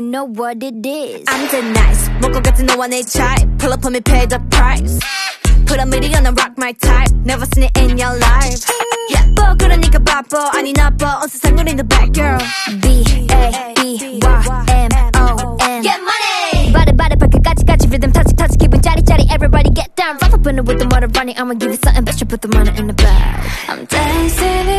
you know what it is. I'm the nice 먹고 같은 너와 내 type. Pull up on me, pay the price. Put a million on rock my type. Never seen it in your life. 예뻐 그러니까 바빠 아니 나빠 온 세상 우리는 bad girl. B-A-B-Y-M-O-N Get money. Body 발끝까지 rhythm touch 기분 짜릿짜릿 everybody get down. Rock up in it with the motor running. I'ma give you something better put the money in the bag. I'm dancing